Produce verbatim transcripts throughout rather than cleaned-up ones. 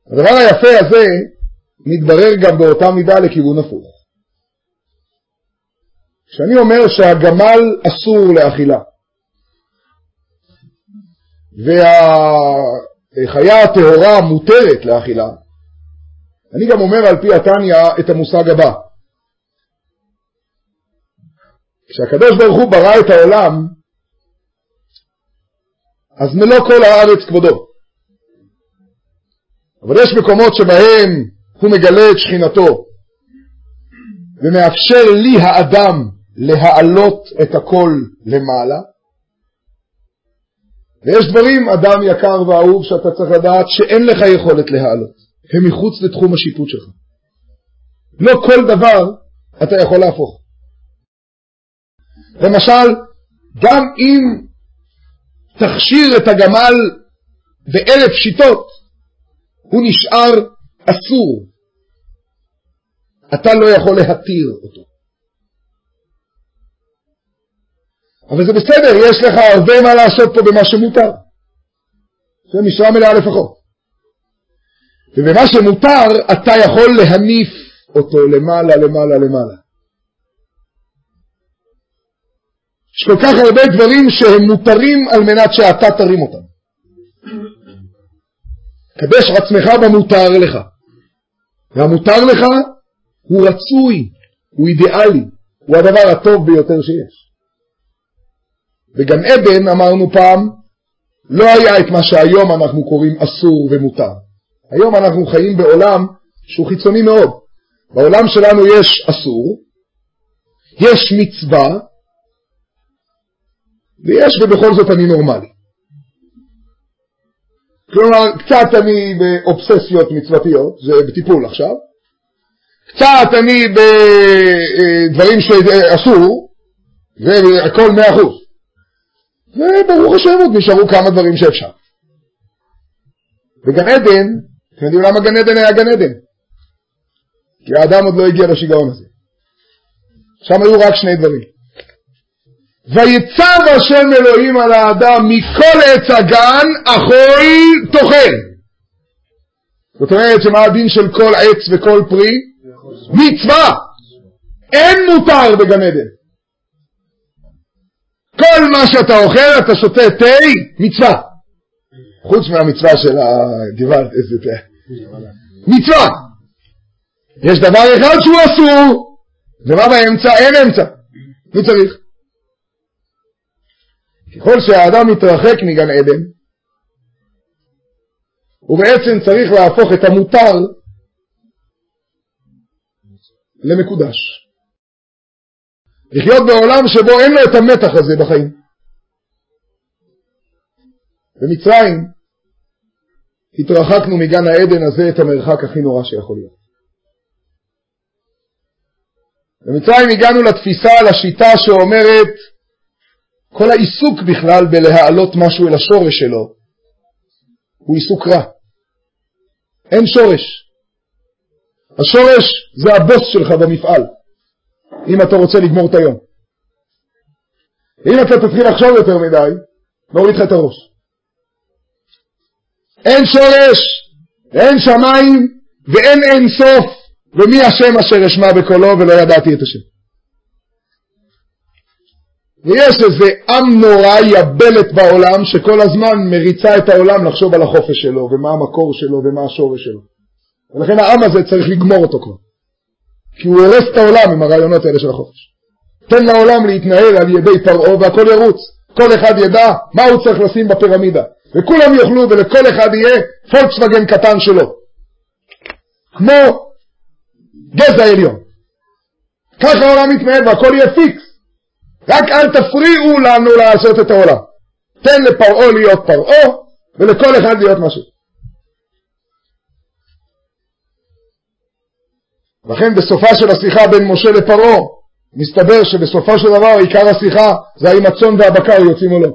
הדבר היפה הזה מתברר גם באותה מידה לכיוון הפוך. כשאני אומר שהגמל אסור לאכילה, והחיה הטהורה מותרת לאכילה, אני גם אומר על פי התניא את המושג הבא. כשהקדוש ברוך הוא ברא את העולם, אז מלוא כל הארץ כבודו. אבל יש מקומות שבהם הוא מגלה את שכינתו, ומאפשר לי האדם להעלות את הכל למעלה. ויש דברים, אדם יקר ואהוב, שאתה צריך לדעת שאין לך יכולת להעלות. הם מחוץ לתחום השיפוט שלך. לא כל דבר אתה יכול להפוך. למשל, גם אם תכשיר את הגמל באלף שיטות, הוא נשאר אסור. אתה לא יכול להתיר אותו. אבל זה בסדר, יש לך הרבה מה לעשות פה במה שמותר. זה משרה מלאה לפחות. ובמה שמותר, אתה יכול להניף אותו למעלה, למעלה, למעלה. יש כל כך הרבה דברים שהם מותרים על מנת שאתה תרים אותם. קדש עצמך במותר לך. והמותר לך הוא רצוי, הוא אידיאלי, הוא הדבר הטוב ביותר שיש. בגן עדן אמרנו פעם, לא היה את מה שהיום אנחנו קוראים אסור ומותר. היום אנחנו חיים בעולם שהוא חיצוני מאוד. בעולם שלנו יש אסור, יש מצווה, ויש ובכל זאת אני נורמלי. כלומר, קצת אני באובססיות מצוותיות, זה בטיפול עכשיו. קצת אני בדברים שאסור, והכל מאה אחוז. וברוך השם עוד נשארו כמה דברים שאפשר. בגן עדן, אתם יודעים למה גן עדן היה גן עדן? כי האדם עוד לא הגיע לשיגעון הזה. שם היו רק שני דברים. ויצב השם אלוהים על האדם מכל עץ הגן אכול תאכל. זאת אומרת שמה הדין של כל עץ וכל פרי? מצווה. אין מותר בגן עדן. כל מה שאתה אוכל, אתה שותה תה, מצווה. חוץ מהמצווה של הגבעת, איזה תה. מצווה. יש דבר אחד שהוא אסור, ומה באמצע? אין אמצע. מי צריך? ככל שהאדם מתרחק מגן עדן, הוא בעצם צריך להפוך את המותר למקודש. לחיות בעולם שבו אין לו את המתח הזה בחיים. במצרים התרחקנו מגן העדן הזה את המרחק הכי נורא שיכול להיות. במצרים הגענו לתפיסה, לשיטה שאומרת כל העיסוק בכלל בלהעלות משהו אל השורש שלו הוא עיסוק רע. אין שורש. השורש זה הבוס שלך במפעל, אם אתה רוצה לגמור את היום. אם אתה תתחיל לחשוב יותר מדי, נוריד לך את הראש. אין שורש, אין שמיים, ואין אין סוף, ומי השם אשר אשמע בקולו ולא ידעתי את השם. ויש איזה עם נורא יבלת בעולם שכל הזמן מריצה את העולם לחשוב על החופש שלו ומה המקור שלו ומה השורש שלו. ולכן העם הזה צריך לגמור אותו כבר, כי הוא הורס את העולם עם הרעיונות האלה של החופש. תן לעולם להתנהל על ידי פרעה והכל ירוץ. כל אחד ידע מה הוא צריך לשים בפירמידה, וכולם יוכלו ולכל אחד יהיה פולקסווגן קטן שלו, כמו גזע עליון. ככה העולם מתנהל והכל יהיה פיקס. רק אל תפריעו לנו לעשות את העולם. תן לפרעה להיות פרעה ולכל אחד להיות משהו. לכן בסופה של השיחה בין משה לפרעה מסתבר שבסופו של דבר עיקר השיחה זה האם הצאן והבקר יוצאים או לא.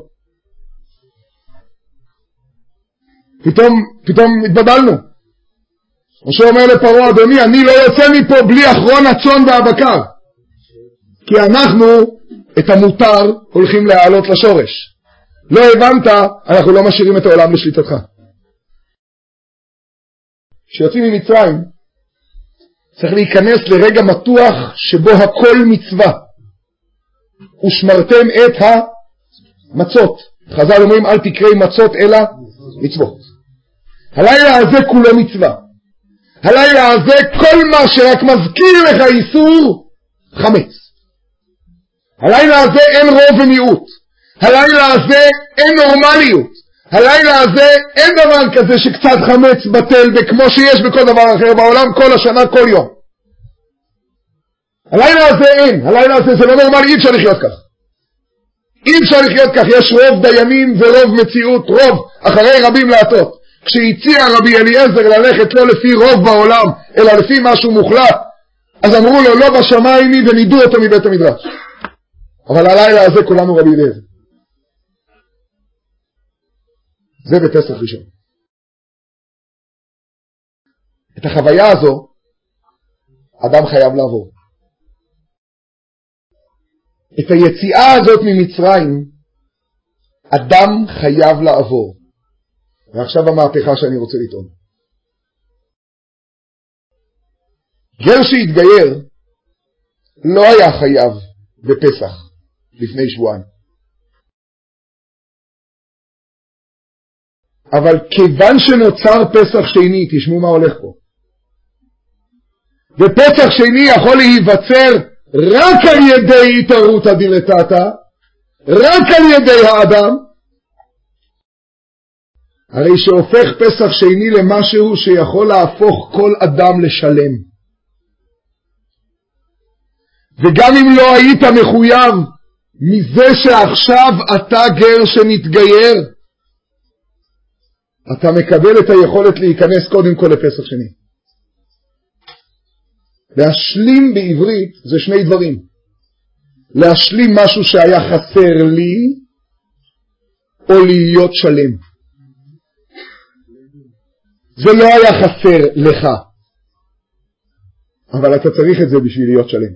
פתאום, פתאום התבדלנו. משה אומר לפרעה, אדוני, אני לא יוצא מפה בלי אחרון הצאן והבקר, כי אנחנו את המותר הולכים להעלות לשורש. לא הבנת, אנחנו לא משאירים את העולם לשליטתך. כשיוצאים ממצרים, צריך להיכנס לרגע מתוח שבו הכל מצווה. ושמרתם את המצות. חז"ל אומרים אל תקראי מצות אלא מצוות. הלילה הזה כולו מצווה. הלילה הזה כל מה שרק מזכיר לך איסור חמץ. הלילה הזה אין רוב ומיעוט. הלילה הזה אין נורמליות. הלילה הזה אין דבר כזה שקצת חמץ בטל וכמו שיש בכל דבר אחר בעולם כל השנה כל יום. הלילה הזה אין. הלילה הזה זה לא נורמלי, אי אפשר לחיות כך. אי אפשר לחיות כך. יש רוב דיינים ורוב מציאות, רוב אחרי רבים לעטות. כשהציע רבי אליעזר ללכת לא לפי רוב בעולם אלא לפי משהו מוחלט, אז אמרו לו לא בשמיים היא ונידו אותו מבית המדרש. אבל הלילה הזה כולנו רבי אליעזר. זה בפסח ראשון. את החוויה הזו אדם חייב לעבור. את היציאה הזאת ממצרים אדם חייב לעבור. ועכשיו המהפכה שאני רוצה לטעון. גר שהתגייר לא היה חייב בפסח לפני שבועיים. אבל כיוון שנוצר פסח שני, תשמעו מה הולך פה. ופסח שני יכול להיווצר רק על ידי התערותא דילתתא, רק על ידי האדם, הרי שהופך פסח שני למשהו שיכול להפוך כל אדם לשלם. וגם אם לא היית מחויב מזה שעכשיו אתה גר שנתגייר, אתה מקבל את היכולת להיכנס קודם כל לפסח שני. להשלים בעברית זה שני דברים. להשלים משהו שהיה חסר לי, או להיות שלם. זה לא היה חסר לך, אבל אתה צריך את זה בשביל להיות שלם.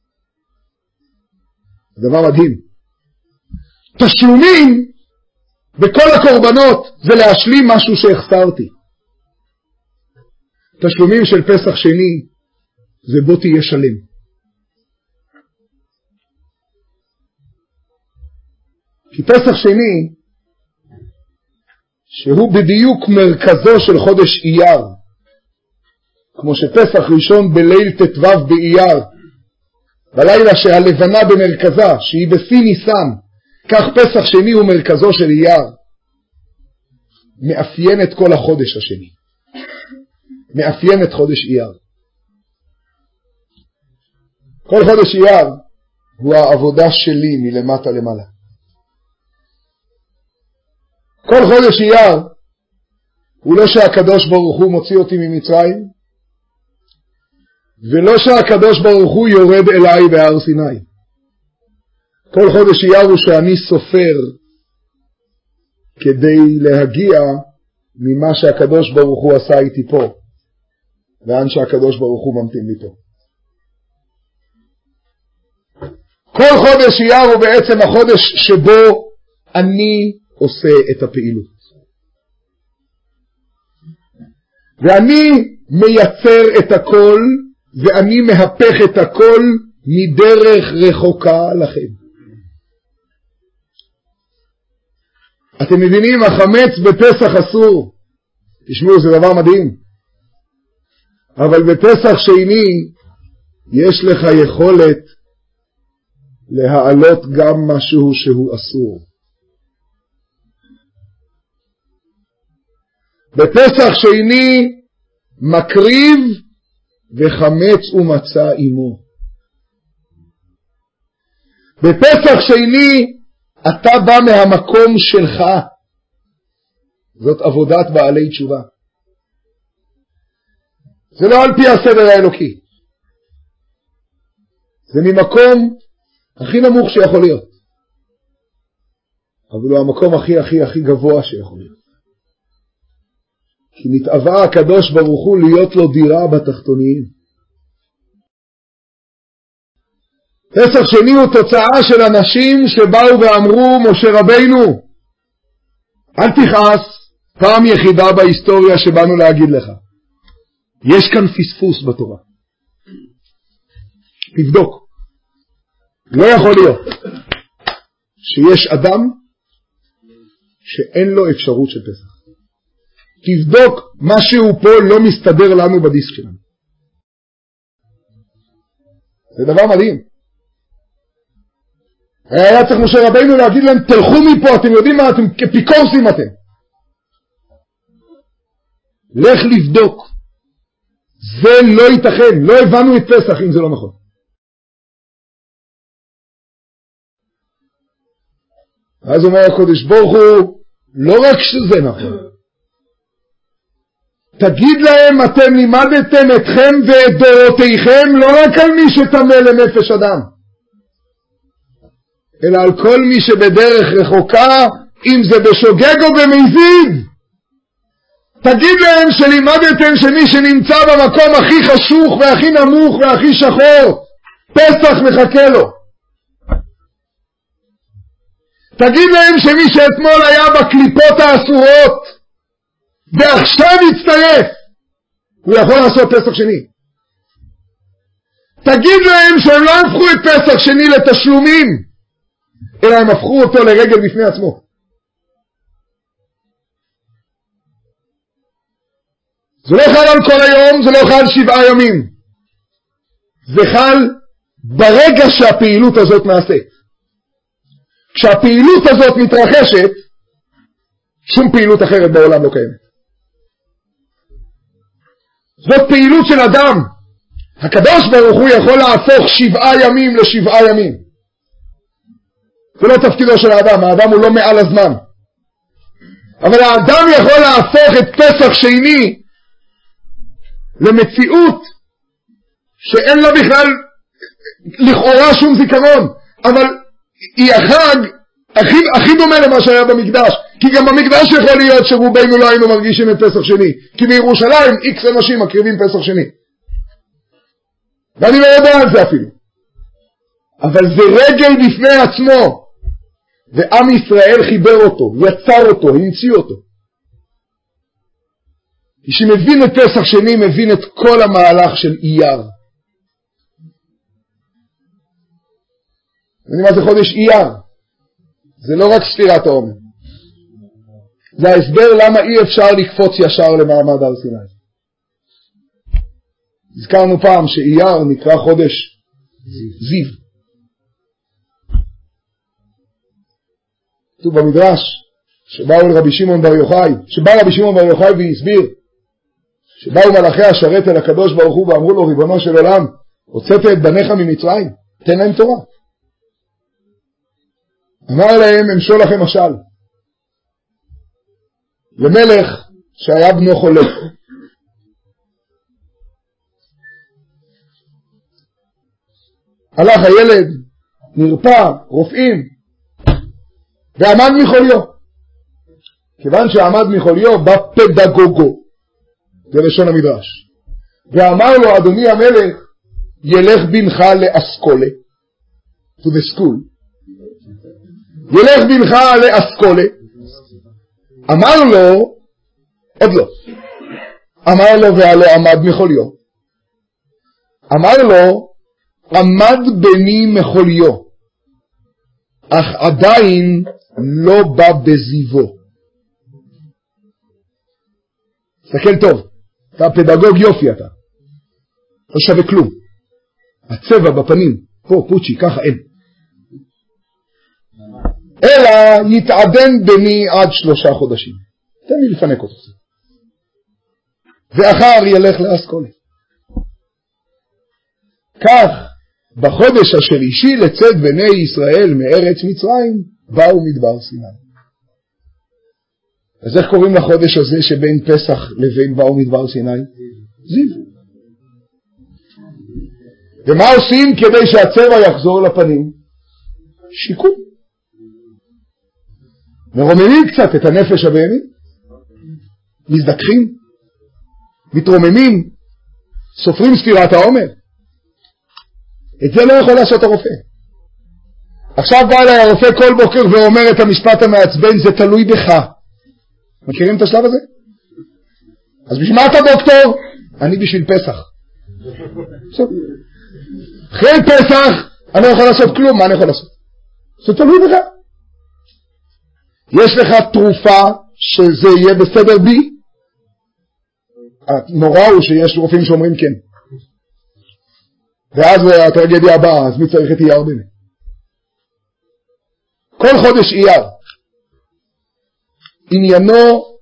דבר מדהים. תשלומים בכל הקורבנות זה להשלים משהו שהחסרתי. תשלומים של פסח שני זה בוא תהיה שלם. כי פסח שני שהוא בדיוק מרכזו של חודש אייר, כמו שפסח ראשון בליל תתוו באייר, בלילה שהלבנה במרכזה שהיא בשיא ניסן, כך פסח שני הוא מרכזו של אייר, מאפיין את כל החודש השני, מאפיין את חודש אייר. כל חודש אייר הוא העבודה שלי מלמטה למעלה. כל חודש אייר הוא לא שהקדוש ברוך הוא מוציא אותי ממצרים, ולא שהקדוש ברוך הוא יורד אליי בהר סיני. כל חודש אייר הוא שאני סופר כדי להגיע ממה שהקדוש ברוך הוא עשה איתי פה, לאן שהקדוש ברוך הוא ממתין לי פה. כל חודש אייר הוא בעצם החודש שבו אני עושה את הפעילות. ואני מייצר את הכל, ואני מהפך את הכל מדרך רחוקה לכם. אתם מבינים, החמץ בפסח אסור. תשמעו, זה דבר מדהים. אבל בפסח שני יש לך יכולת להעלות גם משהו שהוא אסור. בפסח שני מקריב וחמץ ומצה עמו. בפסח שני אתה בא מהמקום שלך. זאת עבודת בעלי תשובה. זה לא על פי הסדר האלוקי. זה ממקום הכי נמוך שיכול להיות. אבל הוא המקום הכי הכי הכי גבוה שיכול להיות. כי נתאווה הקדוש ברוך הוא להיות לו דירה בתחתוניים. פסח שני הוא תוצאה של אנשים שבאו ואמרו, משה רבינו, אל תכעס, פעם יחידה בהיסטוריה שבאנו להגיד לך. יש כאן פספוס בתורה. תבדוק. לא יכול להיות שיש אדם שאין לו אפשרות של פסח. תבדוק, משהו פה לא מסתדר לנו בדיסק שלנו. זה דבר מדהים. היה צריך משה רבינו להגיד להם, תלכו מפה, אתם יודעים מה, אתם כפיקורסים אתם. לך לבדוק. זה לא ייתכן, לא הבנו את פסח אם זה לא נכון. אז אומר הקודש ברוך הוא, לא רק שזה נכון. תגיד להם, אתם לימדתם אתכם ואת דורותיכם, לא רק על מי שטמא לנפש אדם, אלא על כל מי שבדרך רחוקה, אם זה בשוגג או במזיד. תגיד להם שלימדתם שמי שנמצא במקום הכי חשוך והכי נמוך והכי שחור, פסח מחכה לו. תגיד להם שמי שאתמול היה בקליפות האסורות ועכשיו יצטרף, הוא יכול לעשות פסח שני. תגיד להם שהם לא הפכו את פסח שני לתשלומים, אלא הם הפכו אותו לרגל בפני עצמו. זה לא חל על כל היום, זה לא חל שבעה ימים. זה חל ברגע שהפעילות הזאת נעשית. כשהפעילות הזאת מתרחשת, שום פעילות אחרת בעולם לא קיימת. זאת פעילות של אדם. הקדוש ברוך הוא יכול להפוך שבעה ימים לשבעה ימים. זה לא תפקידו של האדם, האדם הוא לא מעל הזמן. אבל האדם יכול להפוך את פסח שני למציאות שאין לה בכלל לכאורה שום זיכרון, אבל היא החג הכי, הכי דומה למה שהיה במקדש. כי גם במקדש יכול להיות שרובנו לא היינו מרגישים את פסח שני, כי בירושלים איקס אנשים מקריבים פסח שני, ואני לא יודע על זה אפילו, אבל זה רגל בפני עצמו, ועם ישראל חיבר אותו, יצר אותו, המציא אותו. מי שמבין את פסח שני מבין את כל המהלך של אייר. אני מה זה חודש אייר? זה לא רק ספירת העומר, זה ההסבר למה אי אפשר לקפוץ ישר למעמד הר סיני. הזכרנו פעם שאייר נקרא חודש זיו. כתוב במדרש שבאו לרבי שמעון בר יוחאי, שבא רבי שמעון בר יוחאי והסביר שבאו מלאכי השרת אל הקדוש ברוך הוא ואמרו לו, ריבונו של עולם, הוצאת את בניך ממצרים, תן להם תורה. אמר להם, אמשול לכם משל. למלך שהיה בנו חולה, הלך הילד, נרפא, רופאים, ועמד מחוליו. כיוון שעמד מחוליו, בא פדגוגו, זה לשון המדרש, ואמר לו, אדוני המלך, ילך בנך לאסכולה, to the school, ילך בנך לאסכולה. אמר לו, עוד לא, אמר לו והלא עמד מחוליו. אמר לו, עמד בני מחוליו, אך עדיין לא בא בזיבו. תסתכל טוב, אתה פדגוג יופי, אתה לא שווה כלום. הצבע בפנים, פה פוצ'י, ככה אין. אלא יתעדן בני עד שלושה חודשים. תן לי לפנק אותו. ואחר ילך לאסכולה. כך בחודש השלישי לצאת בני ישראל מארץ מצרים באו מדבר סיני. אז איך קוראים לחודש הזה שבין פסח לבין באו מדבר סיני? זיו. ומה עושים כדי שהצבע יחזור לפנים? שיקום. מרוממים קצת את הנפש הבהמית, מזדככים, מתרוממים, סופרים ספירת העומר. את זה לא יכול לעשות הרופא. עכשיו בא אליי הרופא כל בוקר ואומר את המשפט המעצבן, זה תלוי בך. מכירים את השלב הזה? אז בשביל מה אתה דוקטור? אני בשביל פסח. אחרי פסח אני לא יכול לעשות כלום, מה אני יכול לעשות? זה תלוי בך. יש לך תרופה שזה יהיה בסדר בי? הנורא הוא שיש רופאים שאומרים כן. ואז הטרגדיה הבאה, אז מי צריך את אייר באמת? כל חודש אייר. עניינו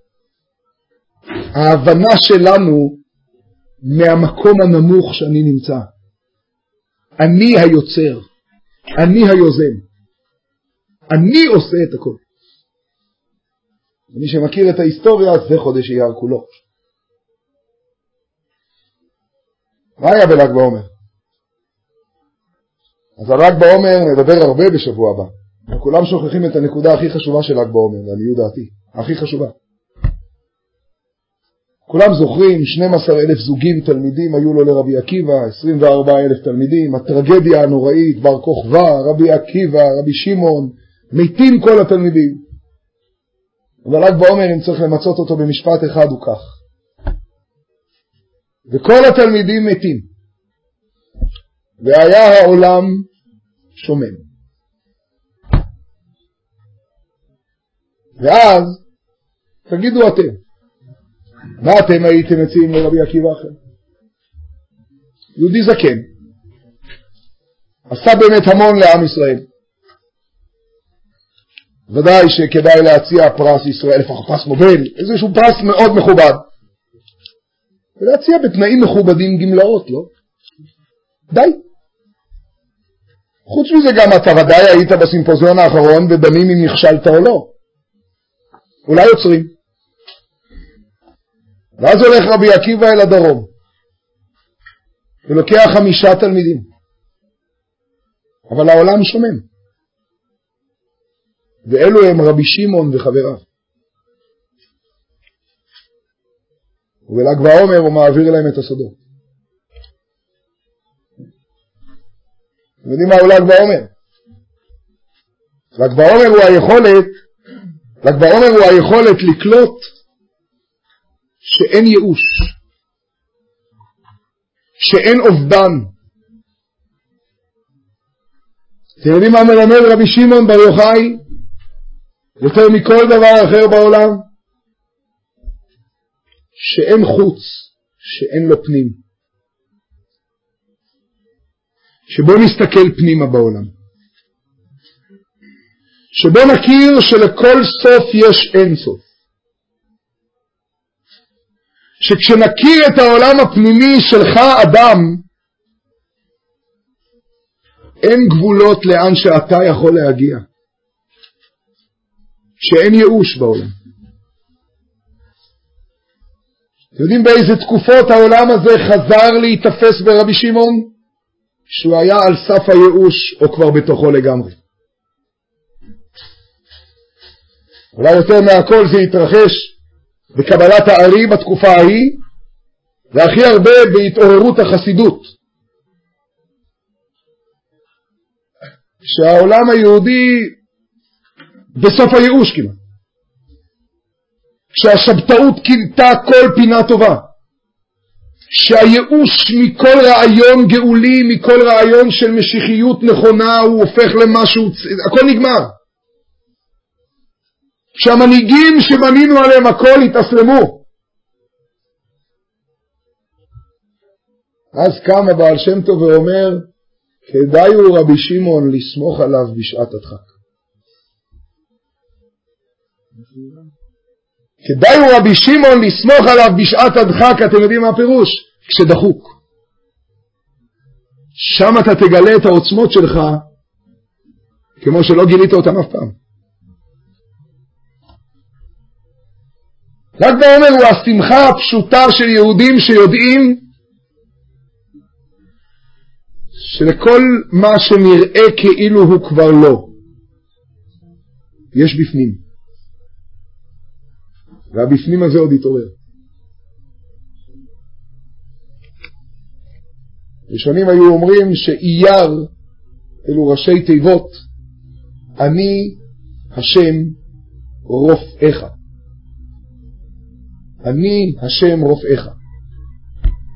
ההבנה שלנו מהמקום הנמוך שאני נמצא. אני היוצר, אני היוזם, אני עושה את הכל. מי שמכיר את ההיסטוריה, זה חודש אייר כולו. מה היה בל"ג בעומר? אז הל"ג בעומר נדבר הרבה בשבוע הבא. כולם שוכחים את הנקודה הכי חשובה של ל"ג בעומר, לעניות דעתי, הכי חשובה. כולם זוכרים, שנים עשר אלף זוגים תלמידים היו לו לרבי עקיבא, עשרים וארבעה אלף תלמידים, הטרגדיה הנוראית, בר כוכבא, רבי עקיבא, רבי שמעון, מתים כל התלמידים. אבל ל"ג בעומר אם צריך למצות אותו במשפט אחד הוא כך. וכל התלמידים מתים. והיה העולם שומם. ואז תגידו אתם, מה אתם הייתם מציעים לרבי עקיבא אחר? יהודי זקן, עשה באמת המון לעם ישראל. ודאי שכדאי להציע פרס ישראל, לפחות פרס נובל, איזשהו פרס מאוד מכובד. ולהציע בתנאים מכובדים גמלאות, לא? די. חוץ מזה גם אתה ודאי היית בסימפוזיון האחרון ודנים אם נכשלת או לא. אולי יוצרים. ואז הולך רבי עקיבא אל הדרום ולוקח חמישה תלמידים, אבל העולם שומם, ואלו הם רבי שמעון וחבריו. ובל"ג בעומר הוא מעביר להם את הסודות. אתם יודעים מה הוא ל"ג בעומר? ל"ג בעומר הוא היכולת ל"ג בעומר הוא היכולת לקלוט שאין ייאוש, שאין אובדן. אתם יודעים מה מלמד רבי שמעון בר יוחאי יותר מכל דבר אחר בעולם? שאין חוץ, שאין לו פנים. שבו נסתכל פנימה בעולם, שבו נכיר שלכל סוף יש אין סוף, שכשנכיר את העולם הפנימי שלך אדם, אין גבולות לאן שאתה יכול להגיע, שאין ייאוש בעולם. אתם יודעים באיזה תקופות העולם הזה חזר להתאפס ברבי שמעון? שהוא היה על סף הייאוש או כבר בתוכו לגמרי. אולי יותר מהכל זה התרחש בקבלת הארי בתקופה ההיא, והכי הרבה בהתעוררות החסידות. שהעולם היהודי בסוף הייאוש כמעט. כשהשבתאות כילתה כל פינה טובה. שהייאוש מכל רעיון גאולי, מכל רעיון של משיחיות נכונה, הוא הופך למשהו, הכל נגמר. שהמנהיגים שבנינו עליהם הכל התאסלמו. אז קם הבעל שם טוב ואומר, כדאי הוא רבי שמעון לסמוך עליו בשעת הדחק. כדאי הוא רבי שמעון לסמוך עליו בשעת הדחק. אתם יודעים מה הפירוש? כשדחוק. שם אתה תגלה את העוצמות שלך כמו שלא גילית אותם אף פעם. ל"ג בעומר הוא השמחה הפשוטה של יהודים שיודעים שלכל מה שנראה כאילו הוא כבר לא, יש בפנים. והבפנים הזה עוד יתעורר. ראשונים היו אומרים שאייר אלו ראשי תיבות אני השם רופאיך. אני השם רופאיך.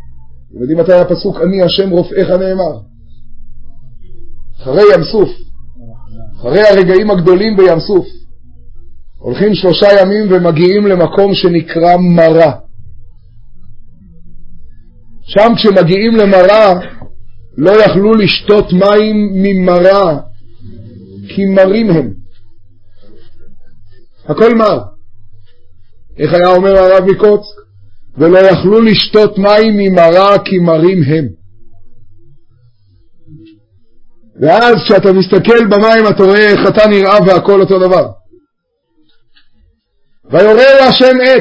אתם יודעים מתי הפסוק אני השם רופאיך נאמר? אחרי ים סוף, אחרי הרגעים הגדולים בים סוף, הולכים שלושה ימים ומגיעים למקום שנקרא מרה. שם כשמגיעים למרה לא יכלו לשתות מים ממרה, כי מרים הם, הכל מר. איך היה אומר הרב מקוצק? ולא יכלו לשתות מים ממרה כי מרים הם. ואז כשאתה מסתכל במים אתה רואה איך אתה נראה והכל אותו דבר. ויורהו השם עץ,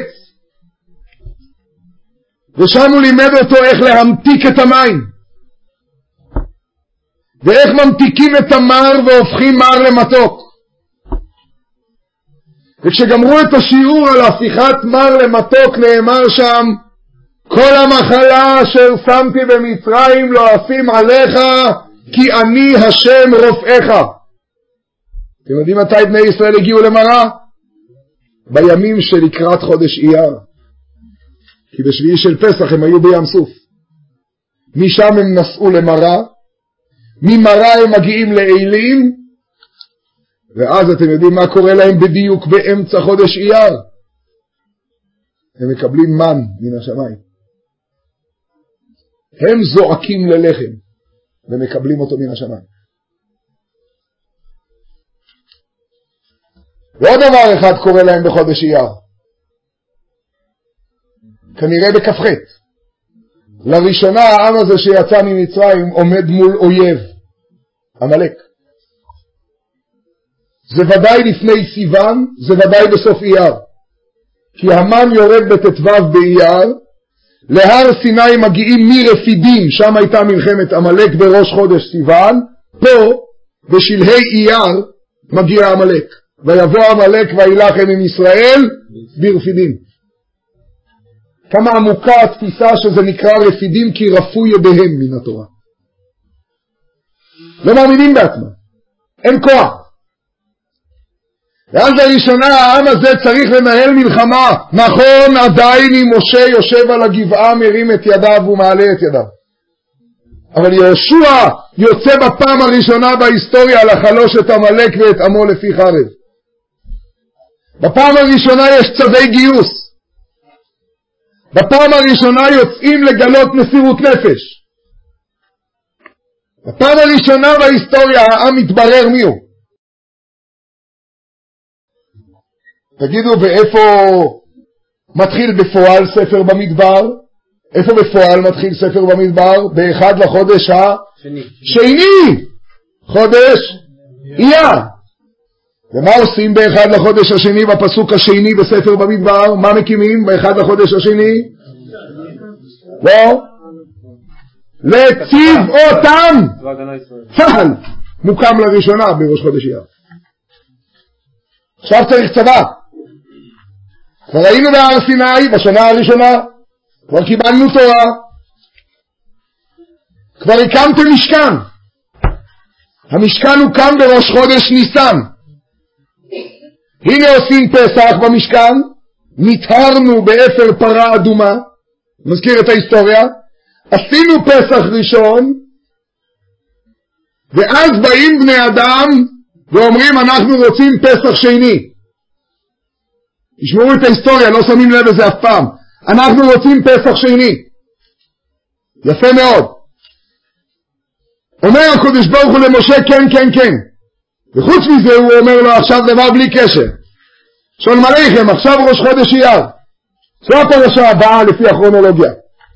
ושם הוא לימד אותו איך להמתיק את המים, ואיך ממתיקים את המר והופכים מר למתוק. וכשגמרו את השיעור על הפיכת מר למתוק נאמר שם כל המחלה אשר שמתי במצרים לא אשים עליך כי אני השם רופאיך. אתם יודעים מתי בני ישראל הגיעו למרה? בימים שלקראת חודש אייר, כי בשביעי של פסח הם היו בים סוף. משם הם נסעו למרה, ממרה הם מגיעים לאלים, ואז אתם יודעים מה קורה להם בדיוק באמצע חודש אייר? הם מקבלים מן מן השמיים, הם זועקים ללחם ומקבלים אותו מן השמיים. ועוד דבר אחד קורה להם בחודש אייר, כנראה בכ"ח. לראשונה העם הזה שיצא ממצרים עומד מול אויב, עמלק. זה ודאי לפני סיוון, זה ודאי בסוף אייר, כי המן יורד בט"ו באייר, להר סיני מגיעים מרפידים, שם הייתה מלחמת עמלק בראש חודש סיוון, פה בשלהי אייר מגיע עמלק, ויבוא עמלק וילחם עם ישראל ברפידים. כמה עמוקה התפיסה שזה נקרא רפידים, כי רפו ידיהם מן התורה, לא מאמינים בעצמם, אין כוח. ואז לראשונה העם הזה צריך לנהל מלחמה. נכון, עדיין אם משה יושב על הגבעה מרים את ידיו ומעלה את ידיו, אבל יהושע יוצא בפעם הראשונה בהיסטוריה לחלוש את עמלק ואת עמו לפי חרב. בפעם הראשונה יש צווי גיוס, בפעם הראשונה יוצאים לגלות מסירות נפש, בפעם הראשונה בהיסטוריה העם מתברר מיהו. תגידו, ואיפה מתחיל בפועל ספר במדבר? איפה בפועל מתחיל ספר במדבר? באחד לחודש השני, חודש אייר. ומה עושים באחד לחודש השני בפסוק השני בספר במדבר? מה מקימים באחד לחודש השני? לא, לציב אותם צה"ל מוקם לראשונה בראש חודש אייר. עכשיו צריך צבא. כבר היינו בהר סיני בשנה הראשונה, כבר קיבלנו תורה, כבר הקמתם משכן. המשכן הוקם בראש חודש ניסן. הנה עושים פסח במשכן, נטהרנו באפר פרה אדומה, מזכיר את ההיסטוריה, עשינו פסח ראשון, ואז באים בני אדם ואומרים אנחנו רוצים פסח שני. תשמעו את ההיסטוריה, לא שמים לב לזה אף פעם. אנחנו רוצים פסח שני. יפה מאוד. אומר הקדוש ברוך הוא למשה כן כן כן, וחוץ מזה הוא אומר לו עכשיו דבר בלי קשר. שולום עליכם, עכשיו ראש חודש אייר, זו הפרשה הבאה לפי הכרונולוגיה.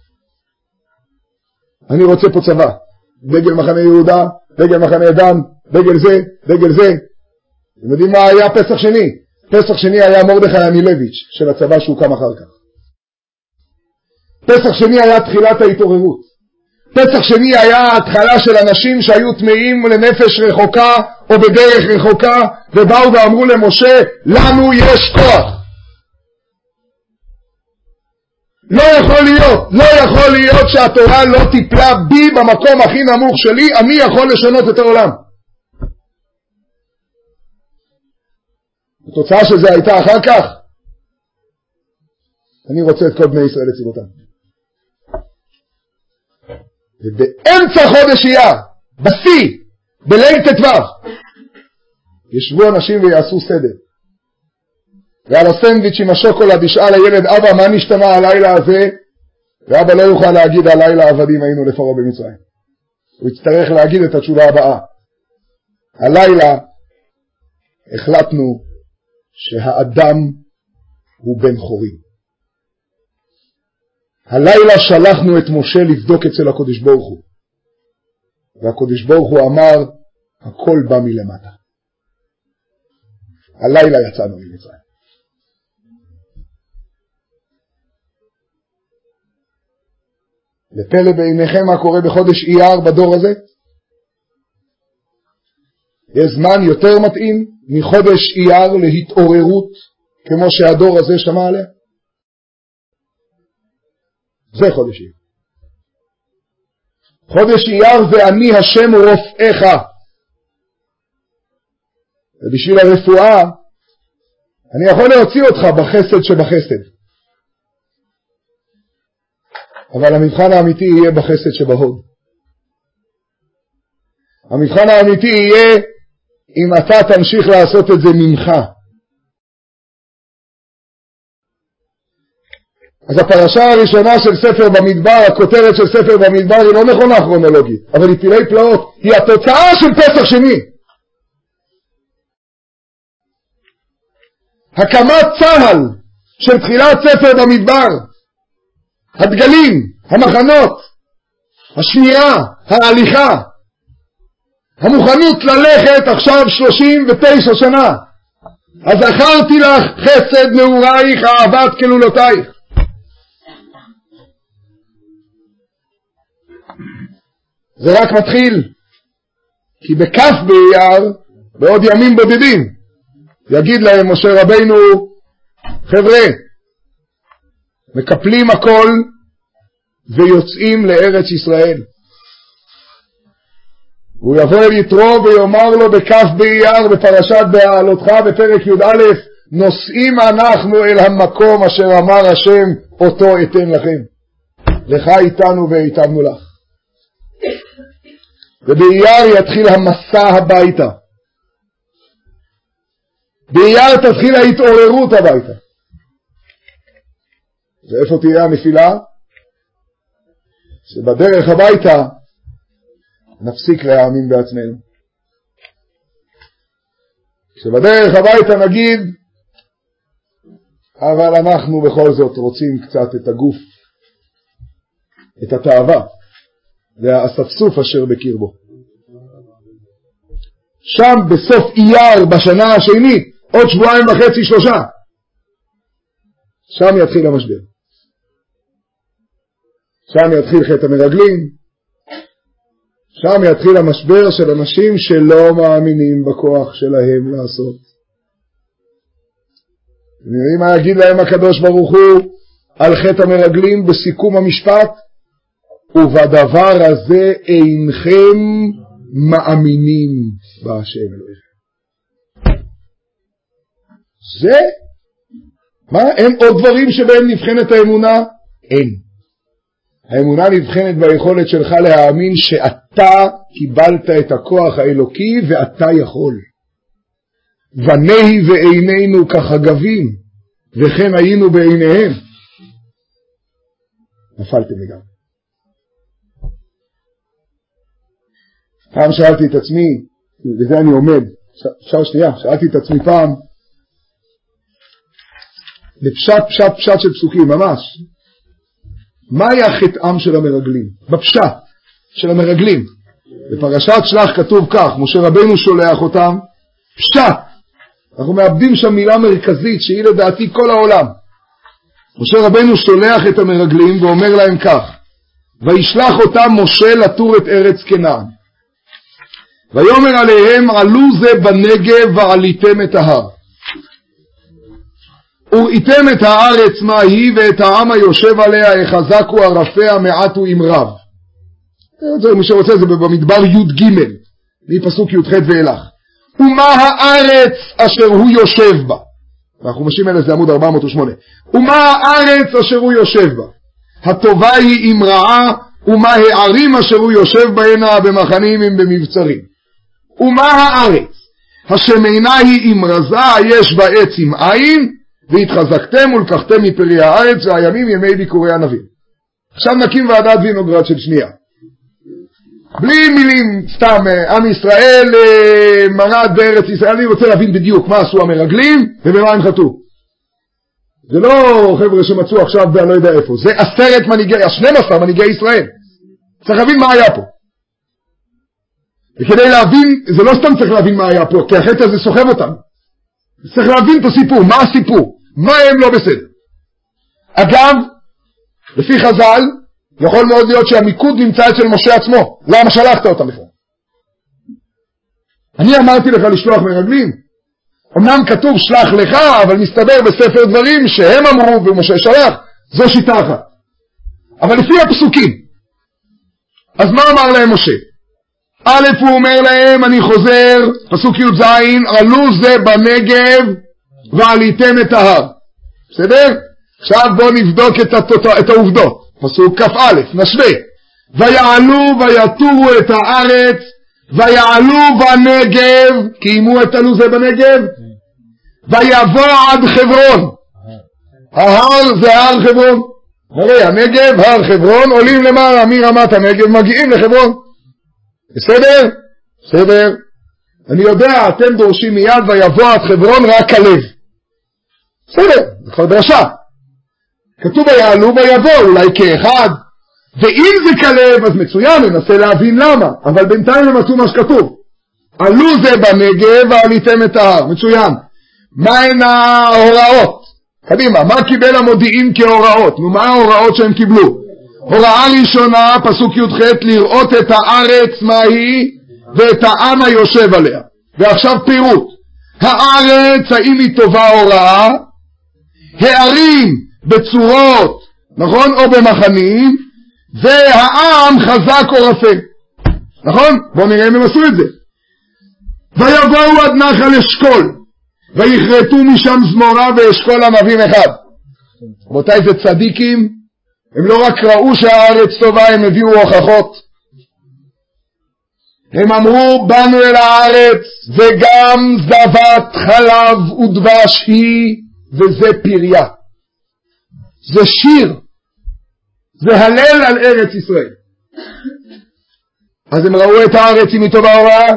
אני רוצה פה צבא, דגל מחנה יהודה, דגל מחנה דן, דגל זה, דגל זה. אתם יודעים מה היה פסח שני? פסח שני היה מרדכי אנילביץ' של הצבא שהוקם אחר כך. פסח שני היה תחילת ההתעוררות. פסח שני היה התחלה של אנשים שהיו טמאים לנפש רחוקה או בדרך רחוקה, ובאו ואמרו למשה, לנו יש כוח. לא יכול להיות, לא יכול להיות שהתורה לא טיפלה בי במקום הכי נמוך שלי, אני יכול לשנות את העולם. התוצאה של זה הייתה אחר כך, אני רוצה את כל בני ישראל לצילותם. ובאמצע חודש אייר, בשיא, בליל ט"ו, ישבו אנשים ויעשו סדר. ועל הסנדוויץ' עם השוקולד ישאל הילד, אבא, מה נשתנה הלילה הזה? ואבא לא יוכל להגיד הלילה עבדים היינו לפרעה במצרים. הוא יצטרך להגיד את התשובה הבאה. הלילה החלטנו שהאדם הוא בן חורים. הלילה שלחנו את משה לבדוק אצל הקודש ברוך הוא. והקודש ברוך הוא אמר, הכל בא מלמטה. הלילה יצאנו ממצרים. לפלא בעיניכם מה קורה בחודש אייר בדור הזה? יש זמן יותר מתאים מחודש אייר להתעוררות כמו שהדור הזה שמע עליה? זה חודש אייר. חודש אייר זה אני השם רופאיך. ובשביל הרפואה אני יכול להוציא אותך בחסד שבחסד. אבל המבחן האמיתי יהיה בחסד שבהוד. המבחן האמיתי יהיה אם אתה תמשיך לעשות את זה ממך. אז הפרשה הראשונה של ספר במדבר, הכותרת של ספר במדבר היא לא נכונה כרונולוגית, אבל היא פלאי פלאות, היא התוצאה של פסח שני. הקמת צהל של תחילת ספר במדבר, הדגלים, המחנות, השמירה, ההליכה, המוכנות ללכת עכשיו שלושים ותשע שנה. אז זכרתי לך חסד נעורייך, אהבת כלולותייך. זה רק מתחיל, כי בכף באייר, בעוד ימים בודדים, יגיד להם משה רבינו, חבר'ה, מקפלים הכל ויוצאים לארץ ישראל. הוא יבוא אל יתרו ויאמר לו בכף באייר בפרשת בהעלותך בפרק י"א, נוסעים אנחנו אל המקום אשר אמר השם אותו אתן לכם. לך איתנו ואיתנו לך. ובאייר יתחיל המסע הביתה. באייר תתחיל ההתעוררות הביתה. ואיפה תהיה הנפילה? שבדרך הביתה נפסיק להאמין בעצמנו. שבדרך הביתה נגיד, אבל אנחנו בכל זאת רוצים קצת את הגוף, את התאווה, והאספסוף אשר בקרבו. שם בסוף אייר בשנה השנית, עוד שבועיים וחצי שלושה, שם יתחיל המשבר. שם יתחיל חטא המרגלים, שם יתחיל המשבר של אנשים שלא מאמינים בכוח שלהם לעשות. נראים מה יגיד להם הקדוש ברוך הוא על חטא המרגלים בסיכום המשפט? ובדבר הזה אינכם מאמינים בהשם אלוהיכם. זה? מה? אין עוד דברים שבהם נבחנת האמונה? אין. האמונה נבחנת ביכולת שלך להאמין שאתה קיבלת את הכוח האלוקי ואתה יכול. ונהי ועינינו כחגבים, וכן היינו בעיניהם. נפלתם לגמרי. פעם שאלתי את עצמי, וזה אני עומד, אפשר שנייה, שאלתי את עצמי פעם, לפשט פשט פשט של פסוקים, ממש. מה היה חטאם של המרגלים? בפשט של המרגלים. בפרשת שלח כתוב כך, משה רבינו שולח אותם, פשט. אנחנו מאבדים שם מילה מרכזית שהיא לדעתי כל העולם. משה רבינו שולח את המרגלים ואומר להם כך, וישלח אותם משה לתור את ארץ כנען. ויאמר עליהם, עלו זה בנגב ועליתם את ההר. וראיתם את הארץ מה היא ואת העם היושב עליה, החזקו ערפיה מעטו עם רב. מי שרוצה זה במדבר י' ג' מפסוק י' ח' ואילך. ומה הארץ אשר הוא יושב בה? אנחנו משים אלה זה עמוד ארבע מאות ושמונה. ומה הארץ אשר הוא יושב בה? הטובה היא עם רעה ומה הערים אשר הוא יושב בהנה במחנים אם במבצרים. ומה הארץ השמנה היא עם רזה יש בה עץ עם עין, והתחזקתם ולקחתם מפרי הארץ, והימים ימי ביקורי הנביא. עכשיו נקים ועדת וינוגרד של שנייה. בלי מילים, סתם, עם ישראל מרד בארץ ישראל. אני רוצה להבין בדיוק מה עשו המרגלים ובמה הם חטאו. זה לא חבר'ה שמצאו עכשיו ואני לא יודע איפה, זה עשרת מנהיגי, השנים עשר מנהיגי ישראל. צריך להבין מה היה פה. וכדי להבין, זה לא סתם צריך להבין מה היה פה, כי החטא הזה סוחב אותם. צריך להבין את הסיפור, מה הסיפור, מה הם לא בסדר. אגב, לפי חז"ל, יכול מאוד להיות שהמיקוד נמצא אצל משה עצמו. למה שלחת אותם בכלל? אני אמרתי לך לשלוח מרגלים. אמנם כתוב שלח לך, אבל מסתבר בספר דברים שהם אמרו ומשה שלח. זו שיטה אחת. אבל לפי הפסוקים. אז מה אמר להם משה? א' הוא אומר להם, אני חוזר, פסוק י' ז', עלו זה בנגב ועליתם את ההר. בסדר? עכשיו בואו נבדוק את, התות... את העובדות. פסוק כ"א, נשווה. ויעלו ויתורו את הארץ, ויעלו בנגב, קיימו את עלו זה בנגב, ויבוא עד חברון. ההר זה הר חברון. הרי הנגב, הר חברון, עולים למעלה מרמת הנגב, מגיעים לחברון. בסדר? בסדר. אני יודע, אתם דורשים מיד ויבוא עד חברון רק הלב. בסדר, זה כבר דרשה. כתוב ויעלו ויבוא, אולי כאחד. ואם זה כלב, אז מצוין, ננסה להבין למה. אבל בינתיים הם עשו מה שכתוב. עלו זה בנגב ועליתם את ההר. מצוין. מהן ההוראות? קדימה, מה קיבל המודיעין כהוראות? ומה ההוראות שהם קיבלו? הוראה ראשונה, פסוק י"ח, לראות את הארץ מה היא, ואת העם היושב עליה. ועכשיו פירוט. הארץ, האם היא טובה או רעה? הערים בצורות, נכון? או במחנים, והעם חזק או רפה. נכון? בואו נראה אם הם עשו את זה. ויבואו עד נחל אשכול, ויכרתו משם זמורה ואשכול ענבים אחד. רבותיי, זה צדיקים, הם לא רק ראו שהארץ טובה, הם הביאו הוכחות. הם אמרו, באנו אל הארץ, וגם זבת חלב ודבש היא, וזה פריה. זה שיר. זה הלל על ארץ ישראל. אז הם ראו את הארץ אם היא טובה או רעה.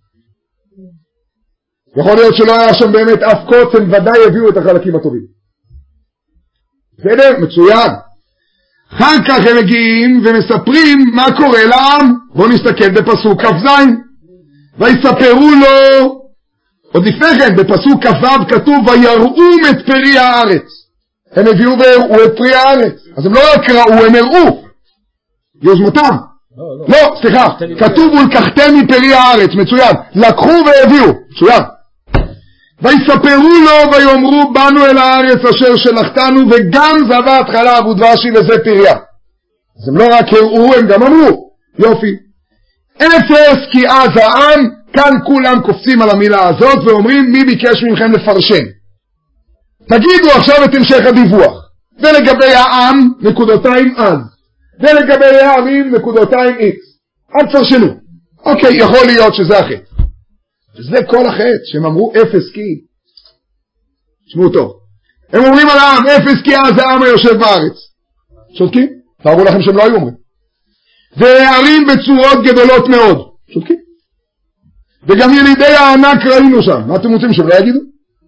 יכול להיות שלא היה שם באמת אף קוץ, הם ודאי הביאו את החלקים הטובים. בסדר? מצוין. אחר כך הם מגיעים ומספרים מה קורה לעם. בואו נסתכל בפסוק כ"ז. ויספרו לו, עוד לפני כן בפסוק כ"ו כתוב ויראום את פרי הארץ. הם הביאו והראו את פרי הארץ. אז הם לא רק ראו, הם הראו. יוזמתם. לא, לא. לא, סליחה. כתוב ולקחתם מפרי הארץ. מצוין. לקחו והביאו. מצוין. ויספרו לו ויאמרו באנו אל הארץ אשר שלחתנו וגם זבת חלב ודבש וזה פריה. אז הם לא רק הראו, הם גם אמרו. יופי. אפס כי אז העם, כאן כולם קופצים על המילה הזאת ואומרים מי ביקש מכם לפרשן. תגידו עכשיו את המשך הדיווח. ולגבי העם נקודותיים אז. ולגבי הערים נקודותיים איקס. אל תפרשנו. אוקיי, יכול להיות שזה החטא. וזה כל החטא, שהם אמרו אפס כי. תשמעו טוב. הם אומרים על העם, אפס כי אז העם היושב בארץ. שותקים? תארו לכם שהם לא היו אומרים. והערים בצורות גדולות מאוד. שותקים? וגם ילידי הענק ראינו שם. מה אתם רוצים שהם לא יגידו?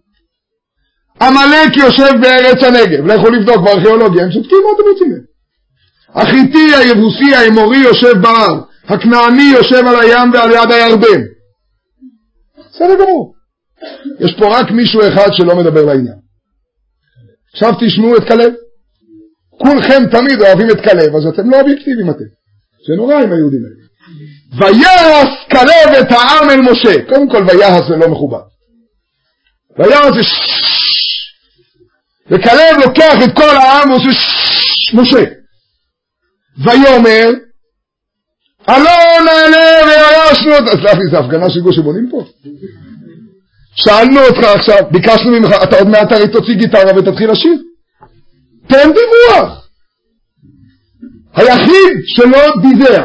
עמלק יושב בארץ הנגב. לכו לבדוק בארכיאולוגיה. הם שותקים? מה אתם רוצים? החיתי, היבוסי, האמורי יושב בהר. הכנעני יושב על הים ועל יד הירדן. בסדר גמור. יש פה רק מישהו אחד שלא מדבר לעניין. עכשיו תשמעו את כלב. כולכם תמיד אוהבים את כלב, אז אתם לא אובייקטיביים אתם. זה נורא עם היהודים האלה. ויעש כלב את העם אל משה. קודם כל ויעש זה לא מכובד. ויעש זה ששש. וכלב לוקח את כל העם ועושה ששש. משה. ויאמר אלון נעלה וירשנו אותה. סלח לי, זה הפגנה של גוש שבונים פה. שאלנו אותך עכשיו, ביקשנו ממך, אתה עוד מעט הרי תוציא גיטרה ותתחיל לשיר. תן דיווח. היחיד שלא דיבר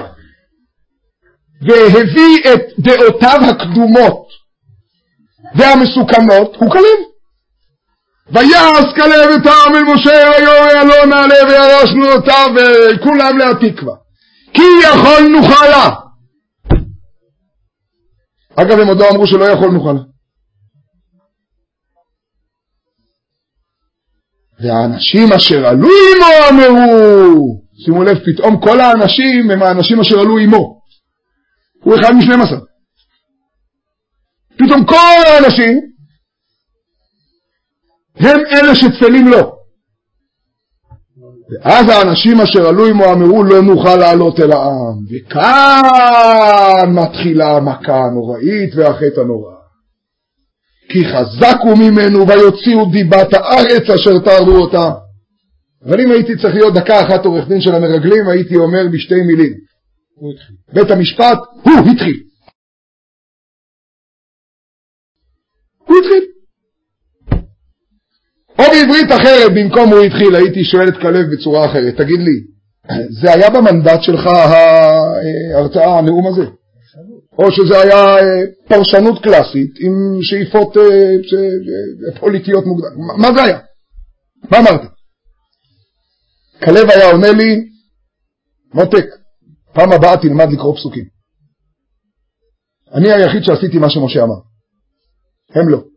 והביא את דעותיו הקדומות והמסוכנות הוא כלב. ויעש כלב את העם אל משה ויורה אלון נעלה וירשנו אותה וכולם להתקווה כי יכול נוחלה. אגב הם עוד לא אמרו שלא יכול נוחלה. והאנשים אשר עלו עמו אמרו, שימו לב, פתאום כל האנשים הם האנשים אשר עלו עמו, הוא אחד משנים עשר. פתאום כל האנשים הם אלה שתפלים לו. ואז האנשים אשר עלו עמו אמרו לא נוכל לעלות אל העם. וכאן מתחילה המכה הנוראית והחטא הנורא. כי חזקו ממנו ויוציאו דיבת הארץ אשר תארו אותה. אבל אם הייתי צריך להיות דקה אחת עורך דין של המרגלים, הייתי אומר בשתי מילים. בית המשפט, הוא התחיל. הוא התחיל. או בעברית אחרת, במקום הוא התחיל, הייתי שואל את כלב בצורה אחרת. תגיד לי, זה היה במנדט שלך ההרצאה, הנאום הזה? או שזה היה פרשנות קלאסית עם שאיפות פוליטיות מוקדמות? מה זה היה? מה אמרת? כלב היה עונה לי, מותק, פעם הבאה תלמד לקרוא פסוקים. אני היחיד שעשיתי מה שמשה אמר. הם לא.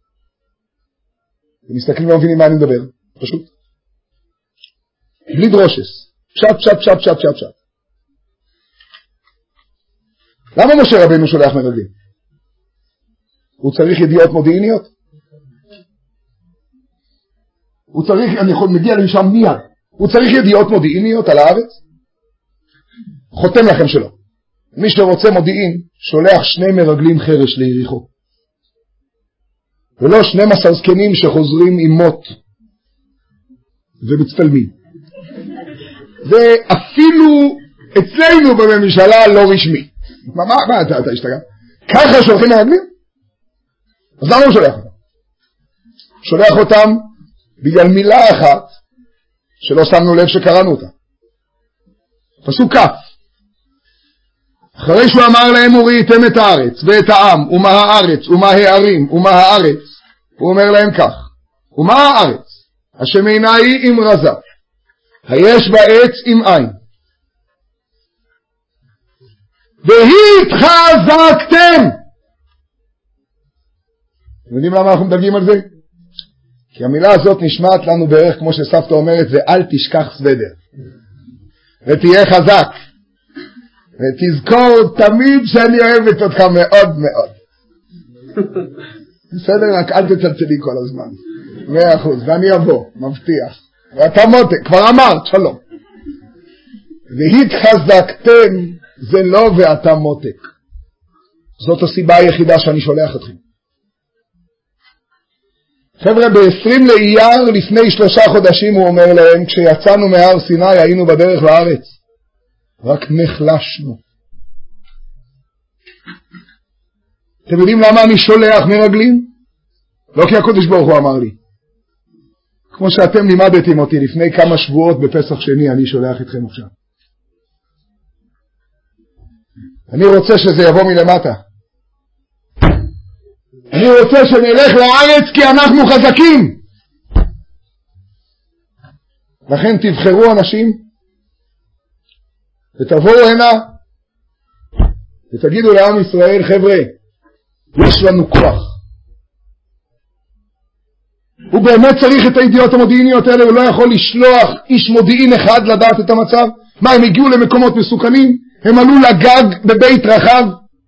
ומסתכלים ומבינים מה אני מדבר. פשוט. בלי דרושס. פשט, פשט, פשט, פשט, פשט, פשט. למה משה רבנו שולח מרגלים? הוא צריך ידיעות מודיעיניות? הוא צריך, אני יכול מגיע לשם מיד. הוא צריך ידיעות מודיעיניות על הארץ? חותם לכם שלא. מי שרוצה מודיעין, שולח שני מרגלים חרש ליריחו. ולא שנים עשר זקנים שחוזרים עם מות ומצטלמים. ואפילו אצלנו בממשלה לא רשמי. מה, מה, מה אתה, אתה השתגע? ככה שולחים מרגלים? אז למה הוא שולח אותם? שולח אותם בגלל מילה אחת שלא שמנו לב שקראנו אותה. פסוק כף. אחרי שהוא אמר להם וראיתם את הארץ ואת העם ומה הארץ ומה הערים ומה הארץ, הוא אומר להם כך, ומה הארץ השם אינה היא עם רזה היש בה עץ עם עין והתחזקתם. אתם יודעים למה אנחנו מדגים על זה? כי המילה הזאת נשמעת לנו בערך כמו שסבתא אומרת, ואל תשכח סוודר ותהיה חזק ותזכור תמיד שאני אוהבת אותך מאוד מאוד. בסדר, רק אל תצלצלי כל הזמן. מאה אחוז, ואני אבוא, מבטיח. ואתה מותק, כבר אמרת, שלום. והתחזקתם זה לא ואתה מותק. זאת הסיבה היחידה שאני שולח אתכם. חבר'ה, ב-עשרים לאייר לפני שלושה חודשים הוא אומר להם, כשיצאנו מהר סיני היינו בדרך לארץ. רק נחלשנו. אתם יודעים למה אני שולח מרגלים? לא כי הקודש ברוך הוא אמר לי. כמו שאתם לימדתם אותי לפני כמה שבועות בפסח שני, אני שולח אתכם עכשיו. אני רוצה שזה יבוא מלמטה. אני רוצה שנלך לארץ כי אנחנו חזקים. לכן תבחרו אנשים ותבואו הנה ותגידו לעם ישראל, חבר'ה, יש לנו כוח. הוא באמת צריך את הידיעות המודיעיניות האלה, הוא לא יכול לשלוח איש מודיעין אחד לדעת את המצב. מה, הם הגיעו למקומות מסוכנים? הם עלו לגג בבית רחב?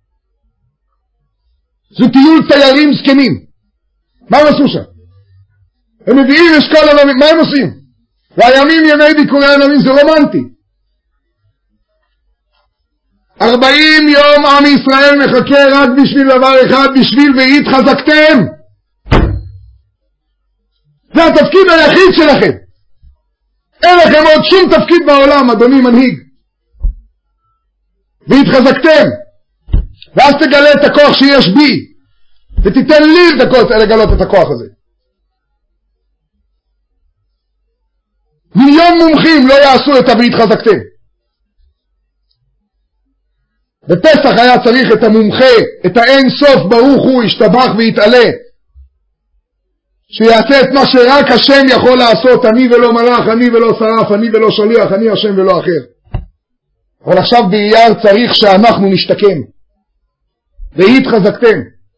זה טיול תיירים זקנים. מה הם עשו שם? הם מביאים אשכול עולמי, מה הם עושים? והימים ימי ביקורי עולמים, זה רומנטי. ארבעים יום עם ישראל מחכה רק בשביל דבר אחד, בשביל והתחזקתם. זה התפקיד היחיד שלכם. אין לכם עוד שום תפקיד בעולם, אדוני מנהיג. והתחזקתם. ואז תגלה את הכוח שיש בי, ותיתן לי את הכוח, לגלות את הכוח הזה. מיליון מומחים לא יעשו את והתחזקתם. בפסח היה צריך את המומחה, את האין סוף ברוך הוא, ישתבח ויתעלה, שיעשה את מה שרק השם יכול לעשות, אני ולא מלאך, אני ולא שרף, אני ולא שליח, אני השם ולא אחר. אבל עכשיו באייר צריך שאנחנו נשתקם, והתחזקתם.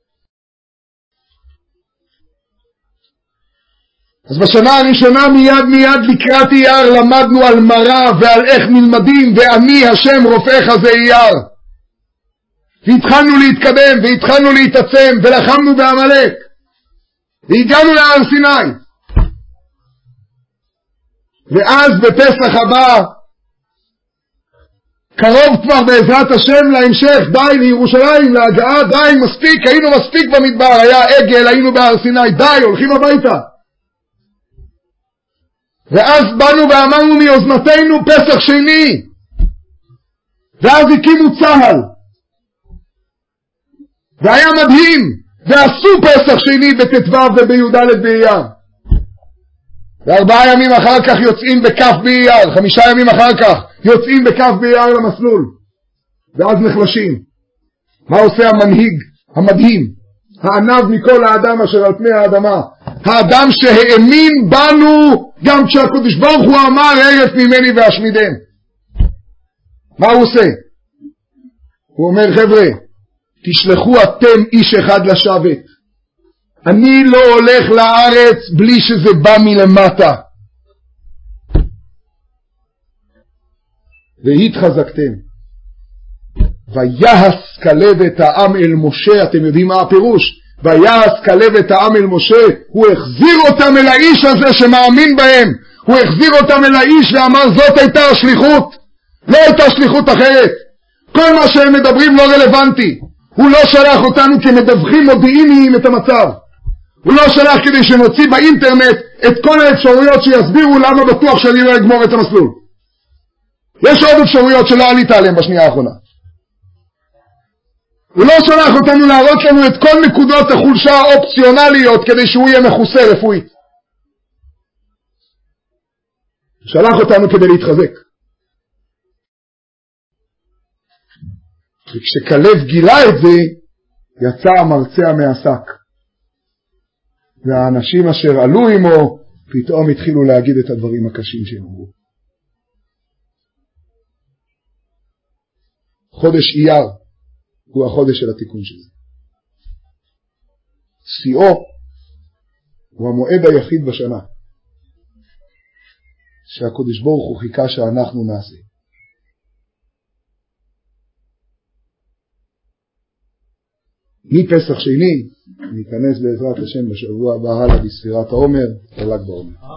אז בשנה הראשונה מיד מיד לקראת אייר למדנו על מראה ועל איך נלמדים, ואני השם רופאך זה אייר. והתחלנו להתקדם והתחלנו להתעצם ולחמנו בעמלק והגענו להר סיני. ואז בפסח הבא קרוב כבר בעזרת השם להמשך, די לירושלים, להגעה, די מספיק, היינו מספיק במדבר, היה עגל, היינו בהר סיני, די, הולכים הביתה. ואז באנו ואמרנו מיוזנתנו פסח שני, ואז הקימו צהל והיה מדהים, ועשו פסח שני בט"ו ובי"ד באייר, וארבעה ימים אחר כך יוצאים בכף באייר, חמישה ימים אחר כך יוצאים בכף באייר למסלול, ואז נחלשים. מה עושה המנהיג המדהים, הענב מכל האדם אשר על פני האדמה, האדם שהאמין בנו גם כשהקדוש ברוך הוא אמר הרף ממני ואשמידם? מה הוא עושה? הוא אומר, חבר'ה, תשלחו אתם איש אחד לשבת, אני לא הולך לארץ בלי שזה בא מלמטה. והתחזקתם. ויעש כלב את העם אל משה, אתם יודעים מה הפירוש? ויעש כלב את העם אל משה, הוא החזיר אותם אל האיש הזה שמאמין בהם, הוא החזיר אותם אל האיש ואמר זאת הייתה השליחות, לא הייתה שליחות אחרת. כל מה שהם מדברים לא רלוונטי. הוא לא שלח אותנו כמדווחים מודיעיניים את המצב, הוא לא שלח כדי שנוציא באינטרנט את כל האפשרויות שיסבירו למה בטוח שאני לא אגמור את המסלול. יש עוד אפשרויות שלא עלית עליהן בשנייה האחרונה. הוא לא שלח אותנו להראות לנו את כל נקודות החולשה האופציונליות כדי שהוא יהיה מכוסה רפואית. הוא שלח אותנו כדי להתחזק. וכשכלב גילה את זה, יצא המרצע מהשק. והאנשים אשר עלו עמו, פתאום התחילו להגיד את הדברים הקשים שהם אמרו. חודש אייר הוא החודש של התיקון של זה. שיאו הוא המועד היחיד בשנה שהקדוש ברוך הוא חיכה שאנחנו נעשה. מפסח שני ניכנס בעזרת השם בשבוע הבא הלאה בספירת העומר, ל"ג בעומר.